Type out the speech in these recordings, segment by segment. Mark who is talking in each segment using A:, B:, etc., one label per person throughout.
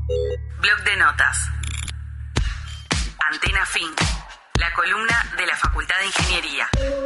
A: Blog de notas. Antena Fin, la columna de la Facultad de Ingeniería.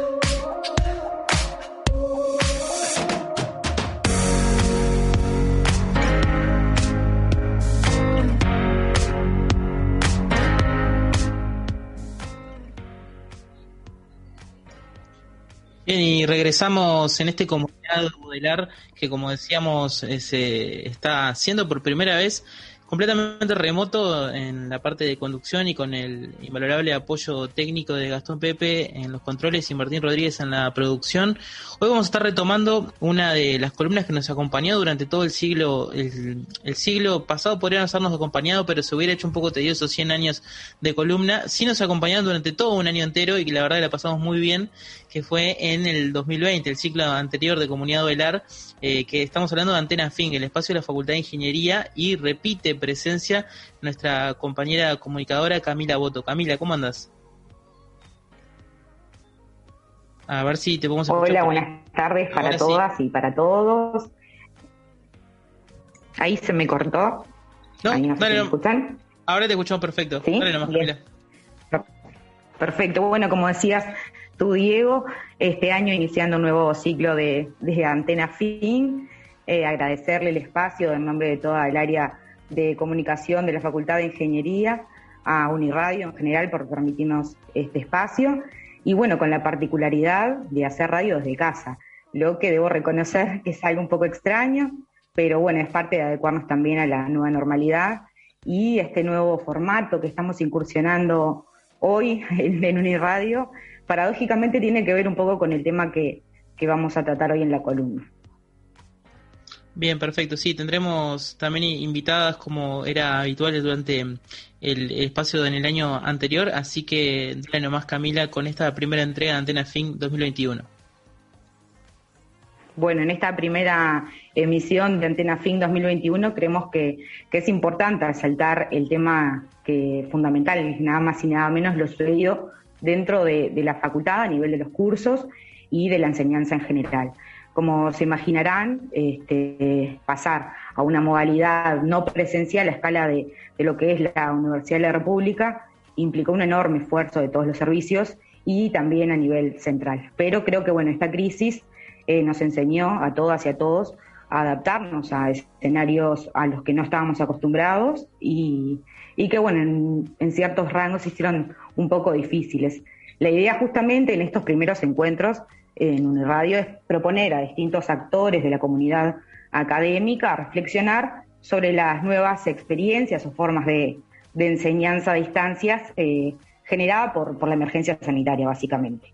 B: Bien, y regresamos en este comunicado modelar que, como decíamos, se está haciendo por primera vez completamente remoto en la parte de conducción y con el invalorable apoyo técnico de Gastón Pepe en los controles y Martín Rodríguez en la producción. Hoy vamos a estar retomando una de las columnas que nos acompañó durante todo el siglo pasado. Podríamos habernos acompañado, pero se hubiera hecho un poco tedioso 100 años de columna. Sí nos acompañaron durante todo un año entero y que la verdad la pasamos muy bien, que fue en el 2020, el ciclo anterior de Comunidad Velar, que estamos hablando de Antena Fin, el espacio de la Facultad de Ingeniería, y repite presencia nuestra compañera comunicadora Camila Boto. Camila, ¿cómo andas? A ver si te podemos escuchar.
C: Hola, buenas tardes para ahora todas sí. Y para todos. Ahí se me cortó.
B: No,
C: ahí no sé
B: dale,
C: si me escuchan.
B: Ahora te escuchamos perfecto.
C: ¿Sí?
B: Dale nomás, Camila.
C: Perfecto. Bueno, como decías tú, Diego, este año iniciando un nuevo ciclo desde Antena Fin, agradecerle el espacio en nombre de toda el área de comunicación de la Facultad de Ingeniería, a Uniradio en general por permitirnos este espacio, y bueno, con la particularidad de hacer radio desde casa, lo que debo reconocer que es algo un poco extraño, pero bueno, es parte de adecuarnos también a la nueva normalidad y este nuevo formato que estamos incursionando hoy en Uniradio, paradójicamente tiene que ver un poco con el tema que vamos a tratar hoy en la columna.
B: Bien, perfecto. Sí, tendremos también invitadas como era habitual durante el espacio en el año anterior, así que dale nomás, Camila, con esta primera entrega de Antena Fin 2021.
C: Bueno, en esta primera emisión de Antena Fin 2021 creemos que es importante resaltar el tema que fundamental, nada más y nada menos lo sucedido dentro de la facultad a nivel de los cursos y de la enseñanza en general. Como se imaginarán, pasar a una modalidad no presencial a escala de lo que es la Universidad de la República implicó un enorme esfuerzo de todos los servicios y también a nivel central. Pero creo que bueno, esta crisis nos enseñó a todas y a todos a adaptarnos a escenarios a los que no estábamos acostumbrados y que bueno, en ciertos rangos se hicieron un poco difíciles. La idea justamente en estos primeros encuentros en Uniradio es proponer a distintos actores de la comunidad académica a reflexionar sobre las nuevas experiencias o formas de enseñanza a distancias generada por la emergencia sanitaria, básicamente.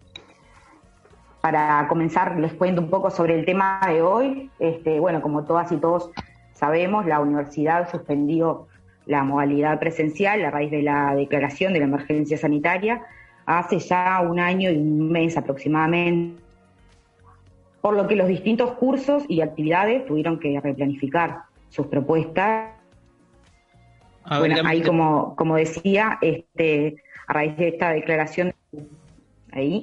C: Para comenzar, les cuento un poco sobre el tema de hoy. Bueno, como todas y todos sabemos, la universidad suspendió la modalidad presencial a raíz de la declaración de la emergencia sanitaria hace ya un año y un mes aproximadamente, por lo que los distintos cursos y actividades tuvieron que replanificar sus propuestas. Bueno, ahí como decía, a raíz de esta declaración, ahí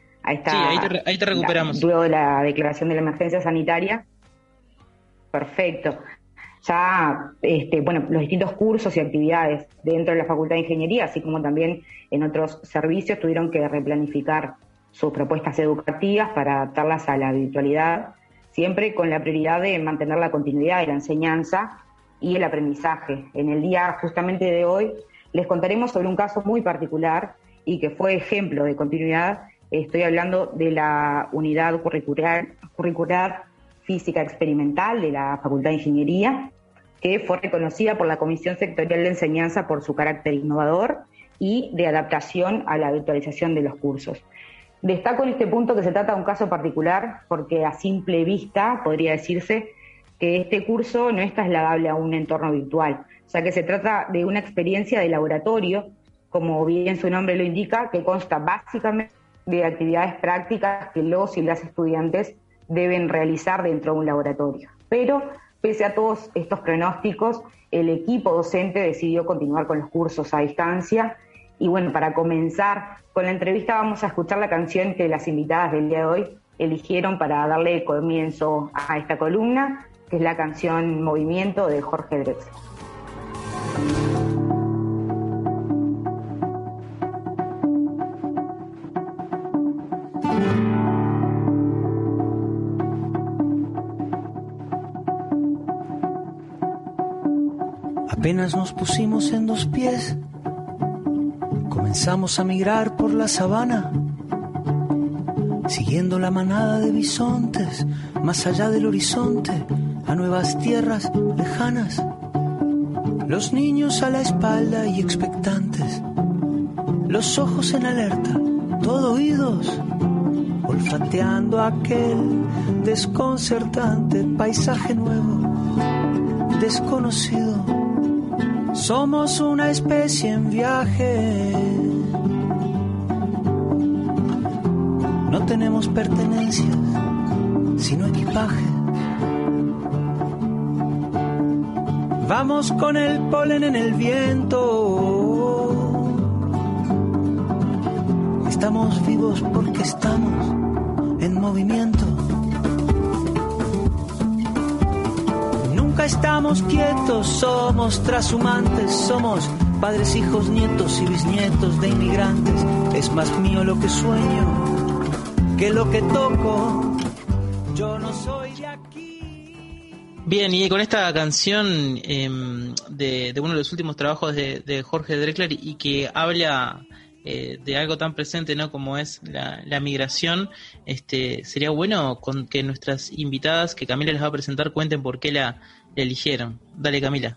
B: te recuperamos.
C: Luego de la declaración de la emergencia sanitaria, perfecto. Ya, bueno, los distintos cursos y actividades dentro de la Facultad de Ingeniería, así como también en otros servicios, tuvieron que replanificar sus propuestas educativas para adaptarlas a la virtualidad, siempre con la prioridad de mantener la continuidad de la enseñanza y el aprendizaje. En el día justamente de hoy les contaremos sobre un caso muy particular y que fue ejemplo de continuidad. Estoy hablando de la unidad curricular física experimental de la Facultad de Ingeniería, que fue reconocida por la Comisión Sectorial de Enseñanza por su carácter innovador y de adaptación a la virtualización de los cursos. Destaco en este punto que se trata de un caso particular porque a simple vista podría decirse que este curso no es trasladable a un entorno virtual, o sea que se trata de una experiencia de laboratorio, como bien su nombre lo indica, que consta básicamente de actividades prácticas que los y las estudiantes deben realizar dentro de un laboratorio. Pero, pese a todos estos pronósticos, el equipo docente decidió continuar con los cursos a distancia. Y bueno, para comenzar con la entrevista vamos a escuchar la canción que las invitadas del día de hoy eligieron para darle comienzo a esta columna, que es la canción Movimiento de Jorge Drexler.
D: Apenas nos pusimos en dos pies, comenzamos a migrar por la sabana, siguiendo la manada de bisontes, más allá del horizonte, a nuevas tierras lejanas. Los niños a la espalda y expectantes, los ojos en alerta, todo oídos, olfateando aquel desconcertante paisaje nuevo, desconocido. Somos una especie en viaje. No tenemos pertenencias, sino equipaje. Vamos con el polen en el viento. Estamos vivos porque estamos en movimiento. Nunca estamos quietos, somos trashumantes, somos padres, hijos, nietos y bisnietos de inmigrantes. Es más mío lo que sueño que lo que toco. Yo no soy de aquí.
B: Bien, y con esta canción de uno de los últimos trabajos de Jorge Drexler y que habla de algo tan presente, ¿no?, como es la migración, sería bueno con que nuestras invitadas, que Camila les va a presentar, cuenten por qué la eligieron. Dale, Camila.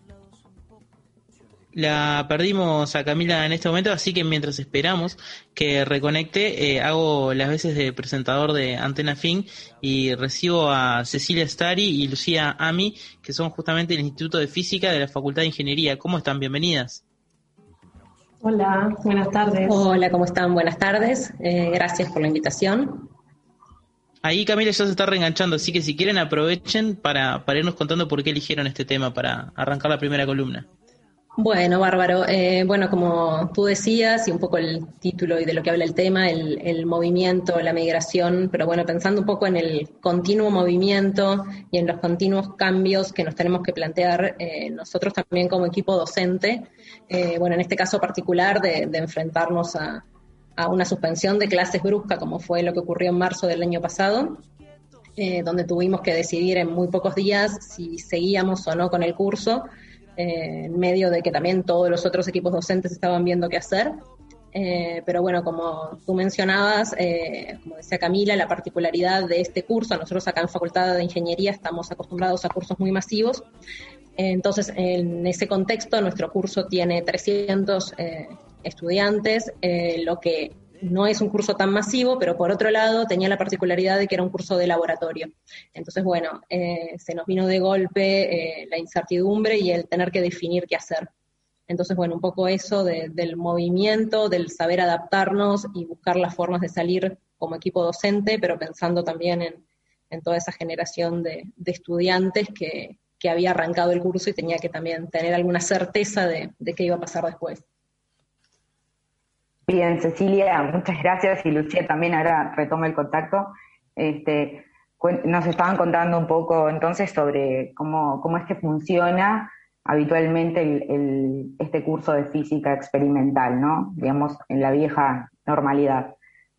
B: La perdimos a Camila en este momento, así que mientras esperamos que reconecte, hago las veces de presentador de Antena Fin y recibo a Cecilia Stari y Lucía Ami, que son justamente del Instituto de Física de la Facultad de Ingeniería. ¿Cómo están? Bienvenidas.
E: Hola, buenas tardes.
F: Hola, ¿cómo están? Buenas tardes. Gracias por la invitación.
B: Ahí Camila ya se está reenganchando, así que si quieren aprovechen para irnos contando por qué eligieron este tema para arrancar la primera columna.
F: Bueno, bárbaro. Bueno, como tú decías, y un poco el título y de lo que habla el tema, el movimiento, la migración, pero bueno, pensando un poco en el continuo movimiento y en los continuos cambios que nos tenemos que plantear nosotros también como equipo docente, bueno, en este caso particular de enfrentarnos a una suspensión de clases brusca, como fue lo que ocurrió en marzo del año pasado, donde tuvimos que decidir en muy pocos días si seguíamos o no con el curso, en medio de que también todos los otros equipos docentes estaban viendo qué hacer. Pero bueno, como tú mencionabas, como decía Camila, la particularidad de este curso, nosotros acá en Facultad de Ingeniería estamos acostumbrados a cursos muy masivos, entonces en ese contexto nuestro curso tiene 300 estudiantes, lo que no es un curso tan masivo, pero por otro lado tenía la particularidad de que era un curso de laboratorio. Entonces, bueno, se nos vino de golpe la incertidumbre y el tener que definir qué hacer. Entonces, bueno, un poco eso del movimiento, del saber adaptarnos y buscar las formas de salir como equipo docente, pero pensando también en toda esa generación de estudiantes que había arrancado el curso y tenía que también tener alguna certeza de qué iba a pasar después.
C: Bien, Cecilia, muchas gracias, y Lucía también, ahora retomo el contacto. Nos estaban contando un poco entonces sobre cómo es que funciona habitualmente este curso de física experimental, ¿no? Digamos, en la vieja normalidad.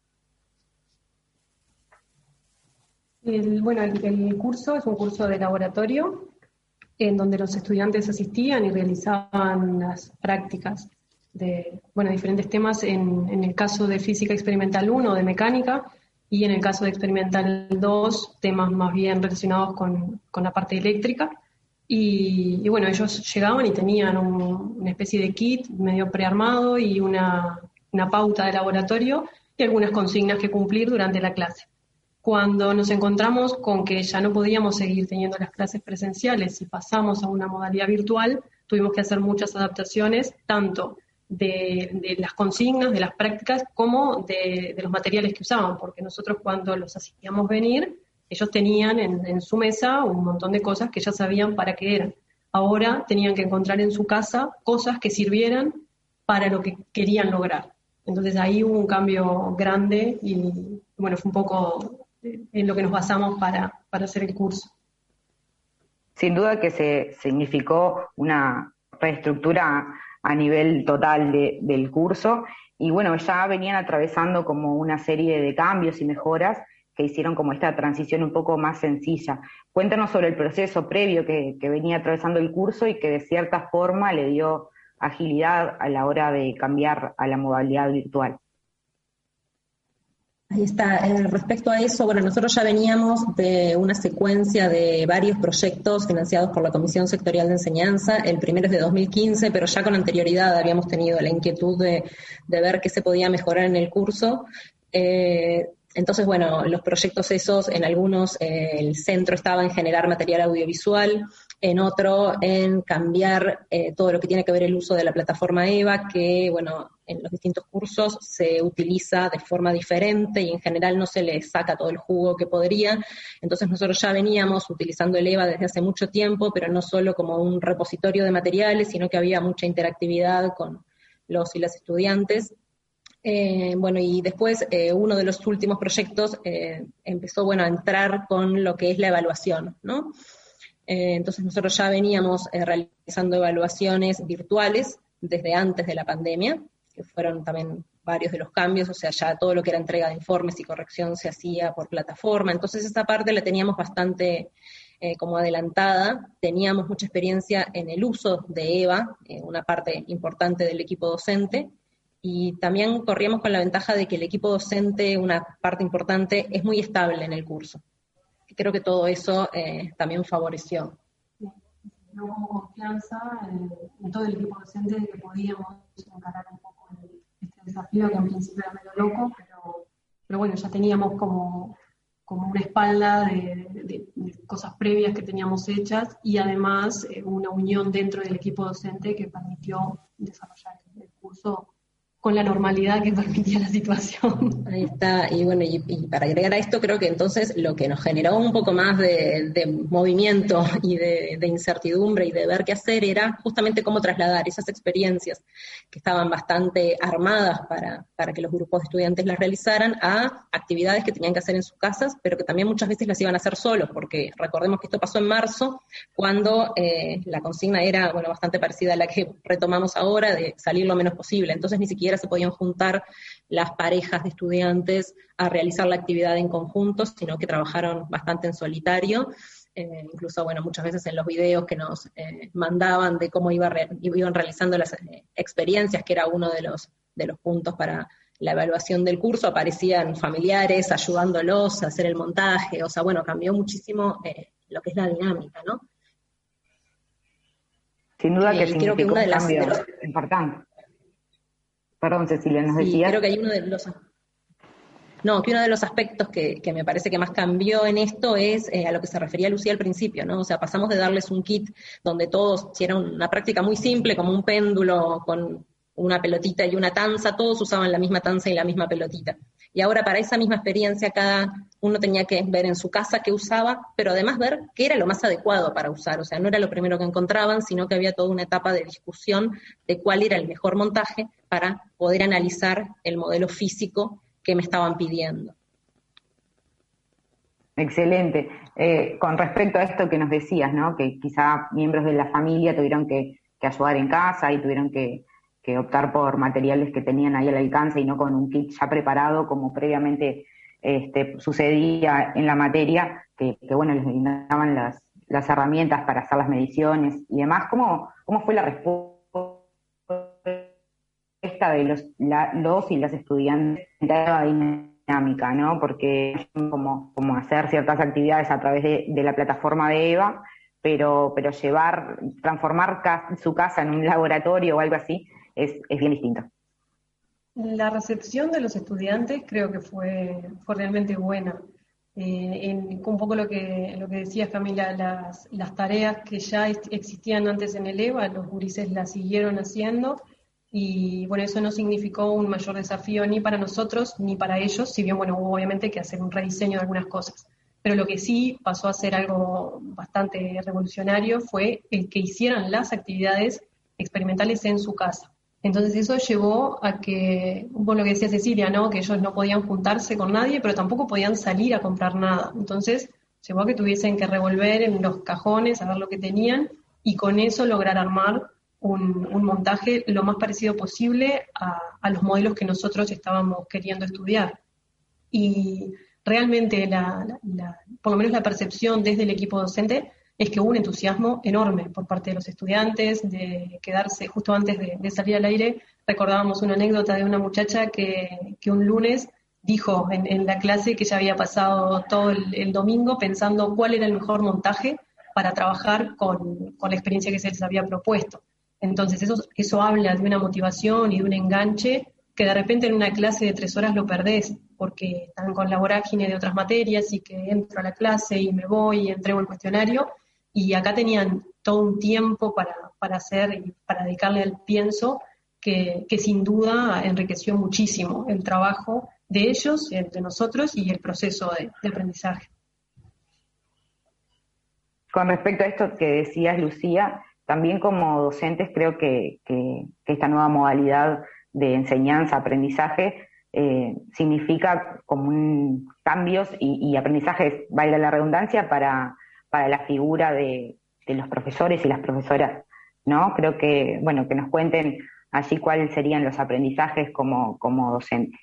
E: El curso es un curso de laboratorio en donde los estudiantes asistían y realizaban las prácticas de diferentes temas, en el caso de Física Experimental 1, de mecánica, y en el caso de Experimental 2, temas más bien relacionados con la parte eléctrica. Y bueno, ellos llegaban y tenían una especie de kit medio prearmado y una pauta de laboratorio y algunas consignas que cumplir durante la clase. Cuando nos encontramos con que ya no podíamos seguir teniendo las clases presenciales y pasamos a una modalidad virtual, tuvimos que hacer muchas adaptaciones, tanto de las consignas, de las prácticas, como de los materiales que usaban, porque nosotros cuando los hacíamos venir, ellos tenían en su mesa un montón de cosas que ya sabían para qué eran. Ahora tenían que encontrar en su casa cosas que sirvieran para lo que querían lograr. Entonces ahí hubo un cambio grande y bueno, fue un poco en lo que nos basamos para hacer el curso.
C: Sin duda que se significó una reestructura a nivel total del curso, y bueno, ya venían atravesando como una serie de cambios y mejoras que hicieron como esta transición un poco más sencilla. Cuéntanos sobre el proceso previo que venía atravesando el curso y que de cierta forma le dio agilidad a la hora de cambiar a la modalidad virtual.
F: Ahí está. Respecto a eso, bueno, nosotros ya veníamos de una secuencia de varios proyectos financiados por la Comisión Sectorial de Enseñanza. El primero es de 2015, pero ya con anterioridad habíamos tenido la inquietud de ver qué se podía mejorar en el curso. Entonces, bueno, los proyectos esos, en algunos el centro estaba en generar material audiovisual, en otro en cambiar todo lo que tiene que ver el uso de la plataforma EVA, que, bueno, en los distintos cursos se utiliza de forma diferente y en general no se le saca todo el jugo que podría. Entonces nosotros ya veníamos utilizando el EVA desde hace mucho tiempo, pero no solo como un repositorio de materiales, sino que había mucha interactividad con los y las estudiantes. Bueno, y después uno de los últimos proyectos empezó, bueno, a entrar con lo que es la evaluación, ¿no? Entonces nosotros ya veníamos realizando evaluaciones virtuales desde antes de la pandemia, que fueron también varios de los cambios, o sea, ya todo lo que era entrega de informes y corrección se hacía por plataforma, entonces esa parte la teníamos bastante como adelantada, teníamos mucha experiencia en el uso de EVA, una parte importante del equipo docente, y también corríamos con la ventaja de que el equipo docente, una parte importante, es muy estable en el curso. Creo que todo eso también favoreció.
E: No hubo confianza en todo el equipo docente de que podíamos encarar un poco este desafío, que en principio era medio loco, pero bueno, ya teníamos como una espalda de cosas previas que teníamos hechas, y además una unión dentro del equipo docente que permitió desarrollar el curso con la normalidad que permitía la situación.
F: Ahí está, y bueno, y para agregar a esto, creo que entonces lo que nos generó un poco más de movimiento y de incertidumbre y de ver qué hacer era justamente cómo trasladar esas experiencias que estaban bastante armadas para que los grupos de estudiantes las realizaran a actividades que tenían que hacer en sus casas, pero que también muchas veces las iban a hacer solos, porque recordemos que esto pasó en marzo, cuando la consigna era, bueno, bastante parecida a la que retomamos ahora, de salir lo menos posible, entonces ni siquiera se podían juntar las parejas de estudiantes a realizar la actividad en conjunto, sino que trabajaron bastante en solitario, incluso, bueno, muchas veces en los videos que nos mandaban de cómo iban realizando las experiencias, que era uno de los puntos para la evaluación del curso, aparecían familiares ayudándolos a hacer el montaje, o sea, bueno, cambió muchísimo lo que es la dinámica, ¿no?
C: Sin duda que
F: creo que una de las
C: importante. Perdón, Cecilia, nos decías.
F: Sí, creo que hay uno de los aspectos que me parece que más cambió en esto es a lo que se refería Lucía al principio, ¿no? O sea, pasamos de darles un kit donde todos, si era una práctica muy simple, como un péndulo con una pelotita y una tanza, todos usaban la misma tanza y la misma pelotita. Y ahora para esa misma experiencia cada uno tenía que ver en su casa qué usaba, pero además ver qué era lo más adecuado para usar. O sea, no era lo primero que encontraban, sino que había toda una etapa de discusión de cuál era el mejor montaje para poder analizar el modelo físico que me estaban pidiendo.
C: Excelente. Con respecto a esto que nos decías, ¿no? Que quizá miembros de la familia tuvieron que ayudar en casa y tuvieron que optar por materiales que tenían ahí al alcance y no con un kit ya preparado como previamente sucedía en la materia, que bueno, les brindaban las herramientas para hacer las mediciones y demás. ¿Cómo fue la respuesta de los y las estudiantes en la dinámica, ¿no? Porque como hacer ciertas actividades a través de la plataforma de EVA, pero transformar su casa en un laboratorio o algo así, es bien distinto.
E: La recepción de los estudiantes creo que fue realmente buena. Un poco lo que decía Camila, las tareas que ya existían antes en el EVA, los gurises las siguieron haciendo, y bueno, eso no significó un mayor desafío ni para nosotros ni para ellos, si bien bueno, hubo obviamente que hacer un rediseño de algunas cosas. Pero lo que sí pasó a ser algo bastante revolucionario fue el que hicieran las actividades experimentales en su casa. Entonces eso llevó a que, un poco lo que decía Cecilia, ¿no? Que ellos no podían juntarse con nadie, pero tampoco podían salir a comprar nada. Entonces llevó a que tuviesen que revolver en los cajones a ver lo que tenían y con eso lograr armar un montaje lo más parecido posible a los modelos que nosotros estábamos queriendo estudiar. Y realmente, por lo menos la percepción desde el equipo docente, es que hubo un entusiasmo enorme por parte de los estudiantes, de quedarse justo antes de salir al aire. Recordábamos una anécdota de una muchacha que un lunes dijo en la clase que ya había pasado todo el domingo pensando cuál era el mejor montaje para trabajar con la experiencia que se les había propuesto. Entonces eso habla de una motivación y de un enganche que de repente en una clase de 3 horas lo perdés, porque están con la vorágine de otras materias y que entro a la clase y me voy y entrego el cuestionario, y acá tenían todo un tiempo para hacer y para dedicarle al pienso que sin duda enriqueció muchísimo el trabajo de ellos, de nosotros y el proceso de aprendizaje.
C: Con respecto a esto que decías, Lucía, también como docentes creo que esta nueva modalidad de enseñanza, aprendizaje, significa como cambios y aprendizajes, valga la redundancia, para la figura de los profesores y las profesoras, ¿no? Creo que, bueno, que nos cuenten allí cuáles serían los aprendizajes como docentes.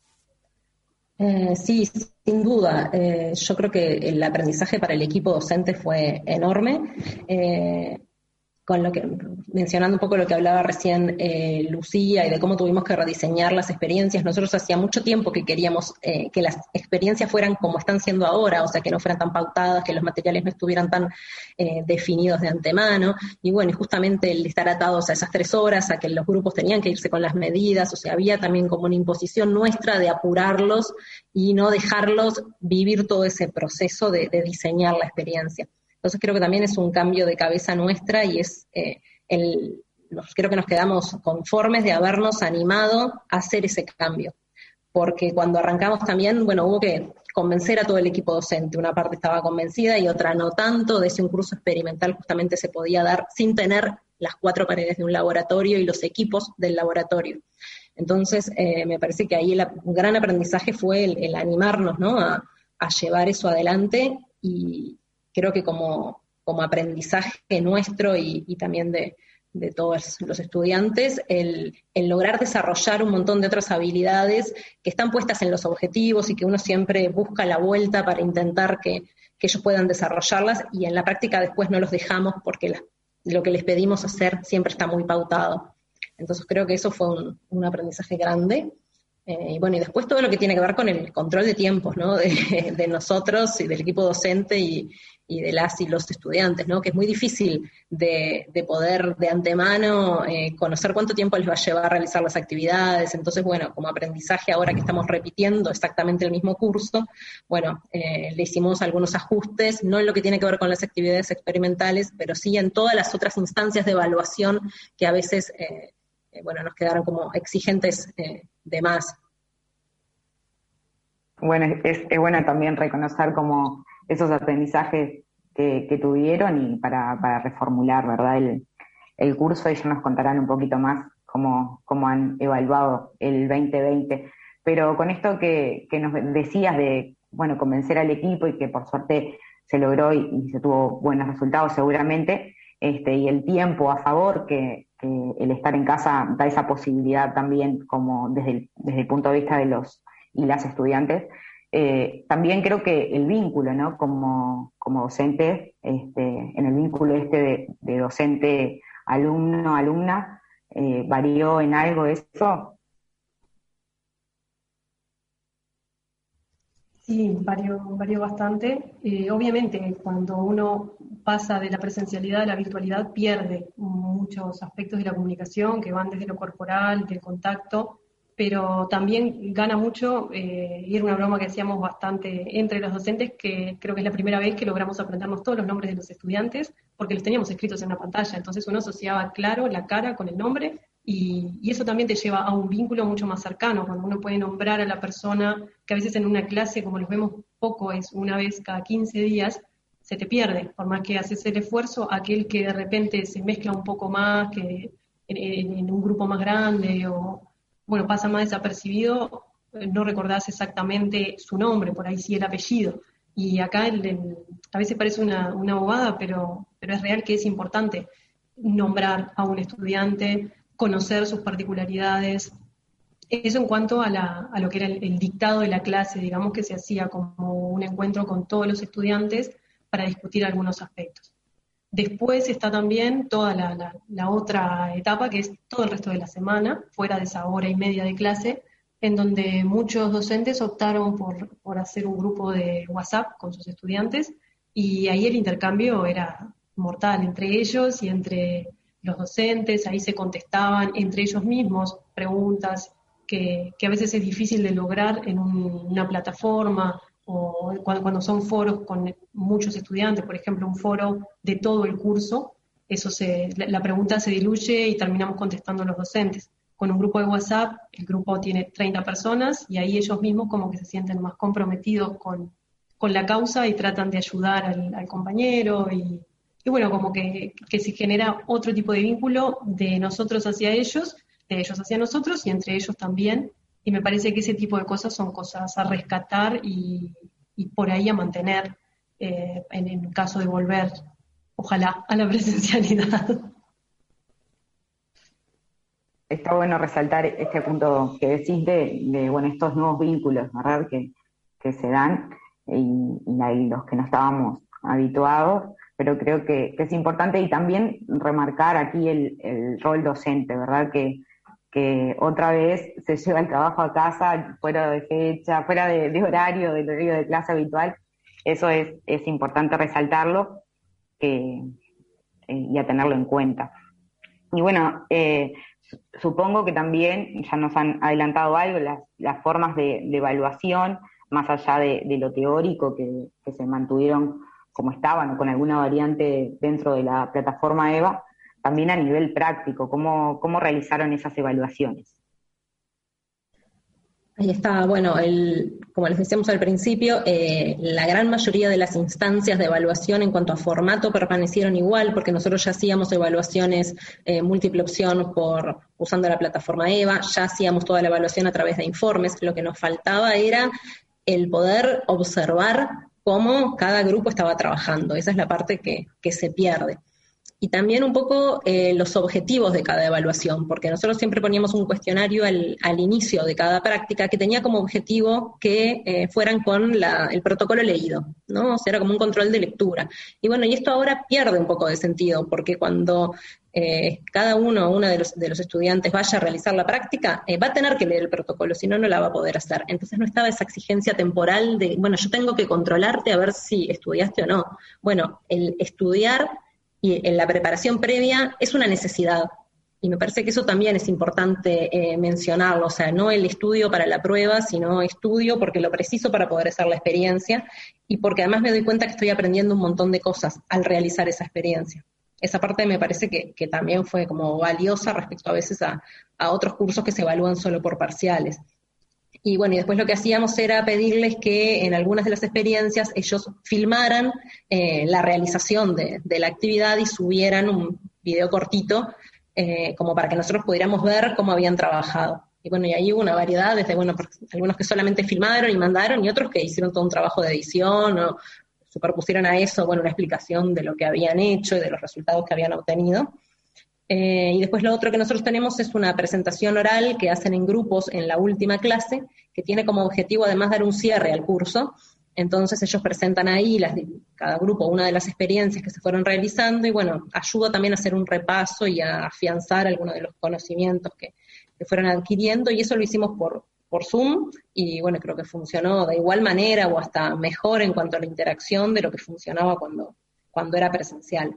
F: Sí, sin duda. Yo creo que el aprendizaje para el equipo docente fue enorme. Con lo que, mencionando un poco lo que hablaba recién Lucía y de cómo tuvimos que rediseñar las experiencias, nosotros hacía mucho tiempo que queríamos que las experiencias fueran como están siendo ahora, o sea, que no fueran tan pautadas, que los materiales no estuvieran tan definidos de antemano, y bueno, y justamente el estar atados a esas 3 horas, a que los grupos tenían que irse con las medidas, o sea, había también como una imposición nuestra de apurarlos y no dejarlos vivir todo ese proceso de diseñar la experiencia. Entonces creo que también es un cambio de cabeza nuestra y es creo que nos quedamos conformes de habernos animado a hacer ese cambio. Porque cuando arrancamos también, bueno, hubo que convencer a todo el equipo docente. Una parte estaba convencida y otra no tanto. De ese un curso experimental justamente se podía dar sin tener las 4 paredes de un laboratorio y los equipos del laboratorio. Entonces me parece que ahí un gran aprendizaje fue el animarnos, ¿no? a llevar eso adelante, y creo que como aprendizaje nuestro y también de todos los estudiantes, el lograr desarrollar un montón de otras habilidades que están puestas en los objetivos y que uno siempre busca la vuelta para intentar que ellos puedan desarrollarlas, y en la práctica después no los dejamos porque lo que les pedimos hacer siempre está muy pautado. Entonces creo que eso fue un aprendizaje grande. Y bueno, y después todo lo que tiene que ver con el control de tiempos, ¿no? de nosotros y del equipo docente y de las y los estudiantes, ¿no? Que es muy difícil de poder de antemano conocer cuánto tiempo les va a llevar a realizar las actividades. Entonces, bueno, como aprendizaje ahora que estamos repitiendo exactamente el mismo curso, bueno, le hicimos algunos ajustes, no en lo que tiene que ver con las actividades experimentales, pero sí en todas las otras instancias de evaluación que a veces, bueno, nos quedaron como exigentes de más.
C: Bueno, es bueno también reconocer como esos aprendizajes que tuvieron y para reformular, ¿verdad? El curso. Ellos nos contarán un poquito más cómo han evaluado el 2020. Pero con esto que nos decías de, bueno, convencer al equipo y que por suerte se logró y se tuvo buenos resultados seguramente, y el tiempo a favor que el estar en casa da esa posibilidad también, como desde el punto de vista de los y las estudiantes. También creo que el vínculo, ¿no? Como docente, en el vínculo de docente alumno-alumna, ¿varió en algo eso?
E: Sí, varió bastante. Obviamente, cuando uno pasa de la presencialidad a la virtualidad, pierde muchos aspectos de la comunicación que van desde lo corporal, del contacto, pero también gana mucho, y era una broma que hacíamos bastante entre los docentes, que creo que es la primera vez que logramos aprendernos todos los nombres de los estudiantes, porque los teníamos escritos en una pantalla, entonces uno asociaba claro la cara con el nombre, y eso también te lleva a un vínculo mucho más cercano, cuando uno puede nombrar a la persona, que a veces en una clase, como los vemos poco, es una vez cada 15 días, se te pierde, por más que haces el esfuerzo, aquel que de repente se mezcla un poco más, que en un grupo más grande, o bueno, pasa más desapercibido, no recordás exactamente su nombre, por ahí sí el apellido. Y acá a veces parece una bobada, pero es real que es importante. nombrar a un estudiante, conocer sus particularidades. Eso en cuanto a lo que era el dictado de la clase, digamos que se hacía como un encuentro con todos los estudiantes para discutir algunos aspectos. Después está también toda la otra etapa, que es todo el resto de la semana, fuera de esa hora y media de clase, en donde muchos docentes optaron por hacer un grupo de WhatsApp con sus estudiantes, y ahí el intercambio era mortal entre ellos y entre los docentes. Ahí se contestaban entre ellos mismos preguntas que a veces es difícil de lograr en una plataforma, o cuando son foros con muchos estudiantes, por ejemplo, un foro de todo el curso, la pregunta se diluye y terminamos contestando los docentes. Con un grupo de WhatsApp, el grupo tiene 30 personas y ahí ellos mismos como que se sienten más comprometidos con la causa y tratan de ayudar al compañero, y bueno, como que se genera otro tipo de vínculo de nosotros hacia ellos, de ellos hacia nosotros y entre ellos también. Y me parece que ese tipo de cosas son cosas a rescatar y por ahí a mantener en el caso de volver, ojalá, a la presencialidad.
C: Está bueno resaltar este punto que decís de bueno, estos nuevos vínculos, ¿verdad?, que se dan y los que no estábamos habituados, pero creo que es importante, y también remarcar aquí el rol docente, ¿verdad?, que otra vez se lleva el trabajo a casa fuera de fecha, fuera del horario de clase habitual. Eso es importante resaltarlo y a tenerlo en cuenta. Y bueno, supongo que también ya nos han adelantado algo, las formas de evaluación, más allá de lo teórico, que se mantuvieron como estaban o con alguna variante dentro de la plataforma EVA, también a nivel práctico, ¿cómo realizaron esas evaluaciones?
F: Ahí está, bueno, como les decíamos al principio, la gran mayoría de las instancias de evaluación en cuanto a formato permanecieron igual, porque nosotros ya hacíamos evaluaciones múltiple opción usando la plataforma EVA, ya hacíamos toda la evaluación a través de informes. Lo que nos faltaba era el poder observar cómo cada grupo estaba trabajando. Esa es la parte que se pierde. Y también un poco los objetivos de cada evaluación, porque nosotros siempre poníamos un cuestionario al inicio de cada práctica que tenía como objetivo que fueran con el protocolo leído, ¿no? O sea, era como un control de lectura. Y bueno, y esto ahora pierde un poco de sentido, porque cuando cada uno de los estudiantes vaya a realizar la práctica, va a tener que leer el protocolo, si no, no la va a poder hacer. Entonces no estaba esa exigencia temporal de, bueno, yo tengo que controlarte a ver si estudiaste o no. Bueno, el estudiar y en la preparación previa es una necesidad, y me parece que eso también es importante mencionarlo, o sea, no el estudio para la prueba, sino estudio porque lo preciso para poder hacer la experiencia, y porque además me doy cuenta que estoy aprendiendo un montón de cosas al realizar esa experiencia. Esa parte me parece que también fue como valiosa respecto a veces a otros cursos que se evalúan solo por parciales. Y bueno, y después lo que hacíamos era pedirles que en algunas de las experiencias ellos filmaran la realización de la actividad y subieran un video cortito como para que nosotros pudiéramos ver cómo habían trabajado. Y bueno, y ahí hubo una variedad, desde bueno, algunos que solamente filmaron y mandaron, y otros que hicieron todo un trabajo de edición o superpusieron a eso, bueno, una explicación de lo que habían hecho y de los resultados que habían obtenido. Y después lo otro que nosotros tenemos es una presentación oral que hacen en grupos en la última clase, que tiene como objetivo además dar un cierre al curso. Entonces ellos presentan ahí, cada grupo, una de las experiencias que se fueron realizando, y bueno, ayuda también a hacer un repaso y a afianzar algunos de los conocimientos que fueron adquiriendo, y eso lo hicimos por Zoom, y bueno, creo que funcionó de igual manera o hasta mejor en cuanto a la interacción de lo que funcionaba cuando era presencial.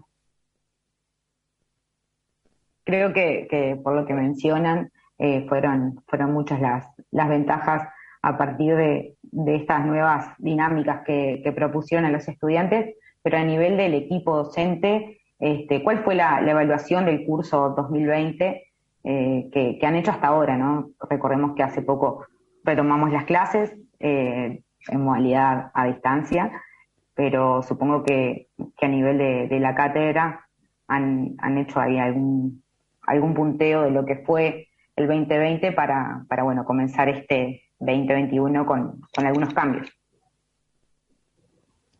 C: Creo que por lo que mencionan, fueron muchas las ventajas a partir de estas nuevas dinámicas que propusieron a los estudiantes, pero a nivel del equipo docente, ¿cuál fue la evaluación del curso 2020 que han hecho hasta ahora, ¿no? Recordemos que hace poco retomamos las clases en modalidad a distancia, pero supongo que a nivel de la cátedra han hecho ahí algún punteo de lo que fue el 2020 para bueno, comenzar este 2021 con algunos cambios.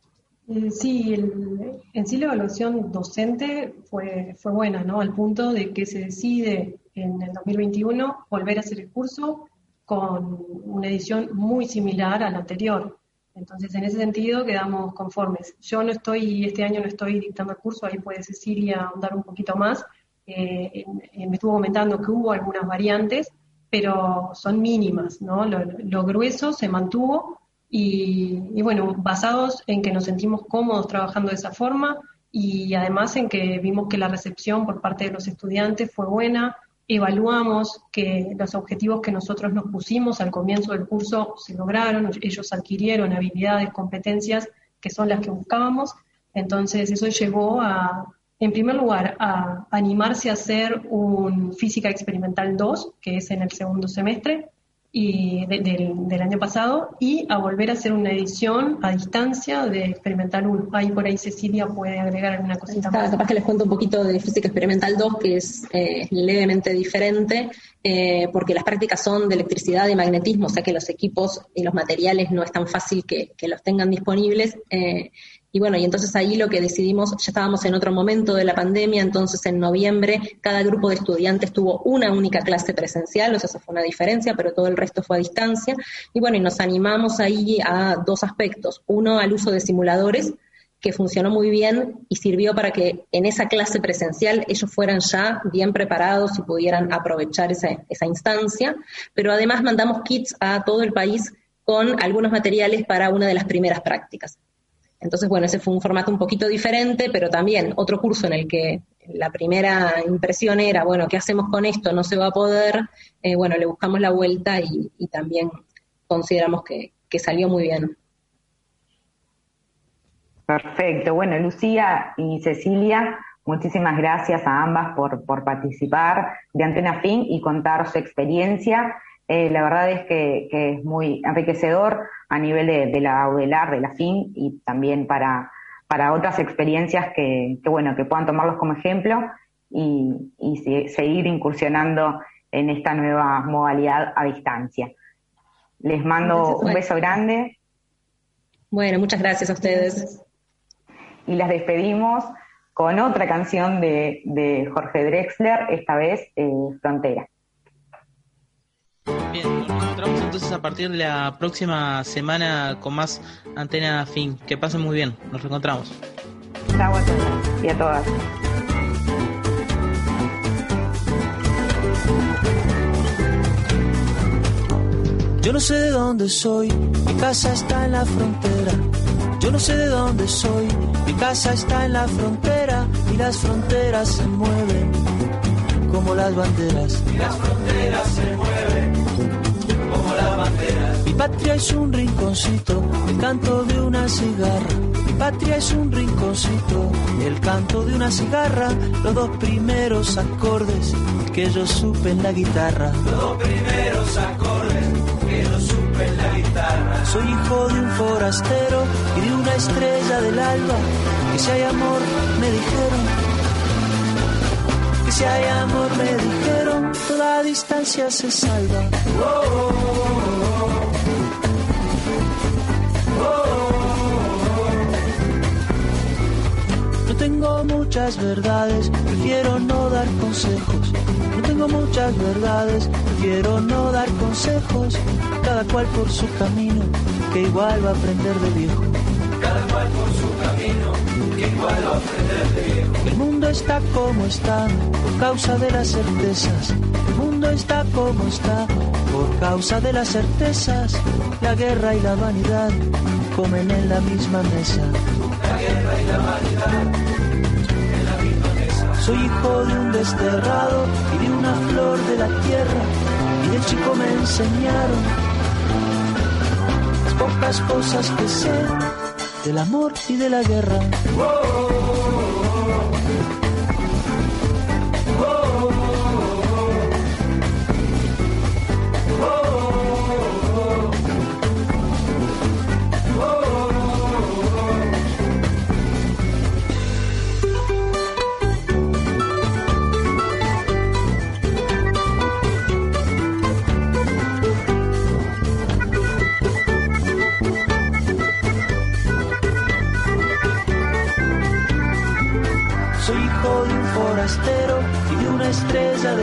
E: Sí, en sí la evaluación docente fue buena, ¿no? Al punto de que se decide en el 2021 volver a hacer el curso con una edición muy similar a la anterior. Entonces, en ese sentido quedamos conformes. Yo este año no estoy dictando el curso, ahí puede Cecilia ahondar un poquito más. Me estuvo comentando que hubo algunas variantes, pero son mínimas, ¿no? Lo grueso se mantuvo y bueno, basados en que nos sentimos cómodos trabajando de esa forma y además en que vimos que la recepción por parte de los estudiantes fue buena, evaluamos que los objetivos que nosotros nos pusimos al comienzo del curso se lograron, ellos adquirieron habilidades, competencias que son las que buscábamos, entonces eso llevó en primer lugar, a animarse a hacer un Física Experimental 2, que es en el segundo semestre y del año pasado, y a volver a hacer una edición a distancia de Experimental 1. Ahí por ahí Cecilia puede agregar alguna cosita más.
F: Capaz que les cuento un poquito de Física Experimental 2, que es levemente diferente, porque las prácticas son de electricidad y magnetismo, o sea que los equipos y los materiales no es tan fácil que los tengan disponibles. Y bueno, y entonces ahí lo que decidimos, ya estábamos en otro momento de la pandemia, entonces en noviembre cada grupo de estudiantes tuvo una única clase presencial, o sea, eso fue una diferencia, pero todo el resto fue a distancia. Y bueno, y nos animamos ahí a dos aspectos. Uno, al uso de simuladores, que funcionó muy bien y sirvió para que en esa clase presencial ellos fueran ya bien preparados y pudieran aprovechar esa instancia. Pero además mandamos kits a todo el país con algunos materiales para una de las primeras prácticas. Entonces, bueno, ese fue un formato un poquito diferente, pero también otro curso en el que la primera impresión era, bueno, ¿qué hacemos con esto? No se va a poder. Bueno, le buscamos la vuelta y también consideramos que salió muy bien.
C: Perfecto. Bueno, Lucía y Cecilia, muchísimas gracias a ambas por participar de Antena Fin y contar su experiencia. La verdad es que es muy enriquecedor a nivel de la UDELAR, de la FIN, y también para otras experiencias que puedan tomarlos como ejemplo y seguir incursionando en esta nueva modalidad a distancia. Les mando un beso grande.
F: Bueno, muchas gracias a ustedes.
C: Y las despedimos con otra canción de Jorge Drexler, esta vez Frontera.
B: Bien, nos encontramos entonces a partir de la próxima semana con más Antena Fin. Que pasen muy bien, nos reencontramos.
C: Chao a todos y a todas.
D: Yo no sé de dónde soy, mi casa está en la frontera. Yo no sé de dónde soy, mi casa está en la frontera. Y las fronteras se mueven como las banderas. Y las fronteras se mueven como las banderas. Mi patria es un rinconcito, el canto de una cigarra. Mi patria es un rinconcito, el canto de una cigarra. Los dos primeros acordes que yo supe en la guitarra. Los dos primeros acordes que yo supe en la guitarra. Soy hijo de un forastero y de una estrella del alba. Que si hay amor, me dijeron. Que si hay amor, me dijeron, toda distancia se salva. Oh, oh, oh, oh, oh, oh. No tengo muchas verdades, prefiero no dar consejos. No tengo muchas verdades, prefiero no dar consejos. Cada cual por su camino, que igual va a aprender de viejo. Cada cual por su camino, que igual va a aprender de viejo. El mundo está como está, por causa de las certezas. El mundo está como está, por causa de las certezas. La guerra y la vanidad comen en la misma mesa. La guerra y la vanidad en la misma mesa. Soy hijo de un desterrado y de una flor de la tierra. Y de chico me enseñaron las pocas cosas que sé del amor y de la guerra. Oh, oh, oh, oh, oh, oh, oh, oh.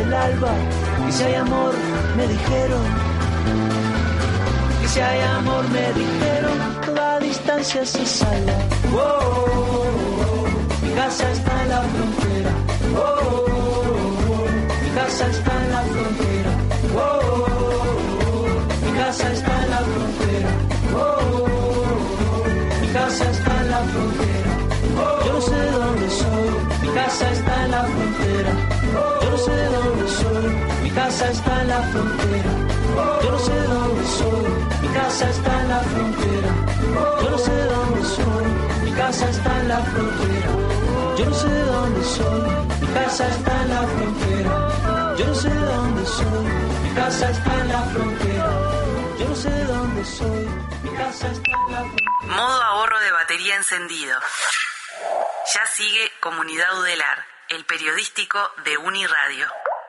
D: del alba. Que si hay amor, me dijeron. Que si hay amor, me dijeron, toda distancia se salva. Oh, oh, oh, oh. Mi casa está en la frontera. Oh, oh, oh, oh. Mi casa está en la frontera. Oh, oh, oh, oh. Mi casa está en la frontera. Oh, oh, oh, oh. Mi casa está en la frontera. Yo no sé dónde soy. Mi casa está en la frontera. Yo no sé dónde soy. Mi casa está en la frontera. Yo no sé dónde soy. Mi casa está en la frontera. Yo no sé dónde soy. Mi casa está en la frontera. Yo no sé dónde soy. Mi casa está en la frontera. Yo no sé dónde soy. Mi casa está en la frontera. Yo no sé dónde soy. Mi casa está en la frontera.
A: Modo ahorro de batería encendido. Ya sigue Comunidad Udelar, el periodístico de Uniradio.